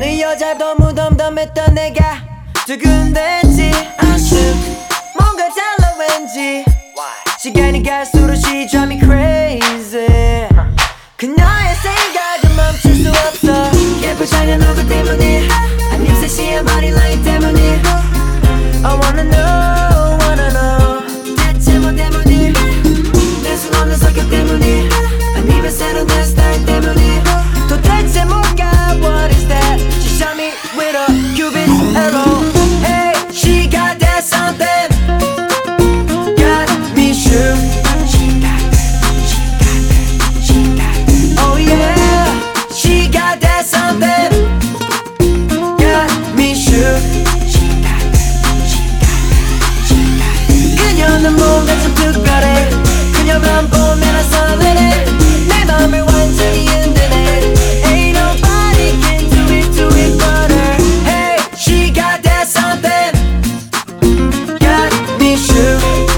어느 여자 너무 덤덤했던 내가 두근댔지 아쉽 뭔가 달라 왠지 시간이 갈수록 she drive me crazy 그녀의 생각은 멈출 수 없어 예쁘지 않은 얼굴 때문에 아님 섹시한 bodyline 때문에 I wanna know 대체 뭐 때문에 내 손 없는 성격 때문에 아니면 새로운 내 스타일 때문에 도대체 뭔가 what is that She shot me with a cupid's arrow Hey she got that something Got me shook Oh yeah She got that something Got me shook 그녀는 뭔가 좀 특별해 그녀만 보면 난 설레네 내 맘을 완전히 흔드네 Ain't nobody can do it but her Hey, she got that something Got me shook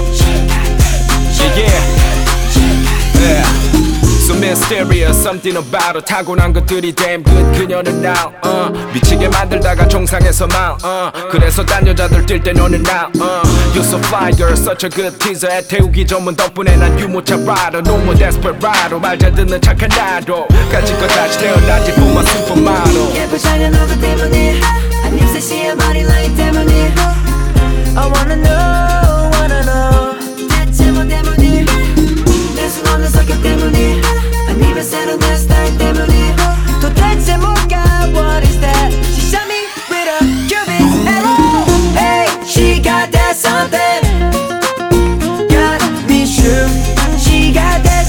Yeah So mysterious something about her 타고난 것들이 damn good 그녀는 now 미치게 만들다가 정상에서만 그래서 딴 여자들 뛸 때 너는 now You're so fly girl such a good teaser 애태우기 전문 덕분에 난 유모차 rider No more desperado 말 잘 듣는 착한 나도 가진 것 다시 태어나지 뿜어 supermodel 예쁘지 않은 얼굴 때문에 아님 섹시한 bodyline 때문에 I wanna know 대체 뭐 때문에 내 손 없는 성격 때문에 아니면 새로운 내 스타일 때문에 도대체 뭔가 what is that She shot me with a cupid's arrow Hey she got that something Got me shook She got that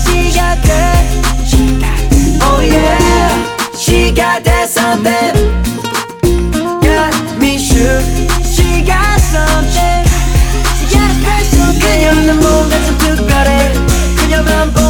Oh yeah She got that something Got me shook She got something She got a special 그녀는 뭔가 좀 특별해 그녀만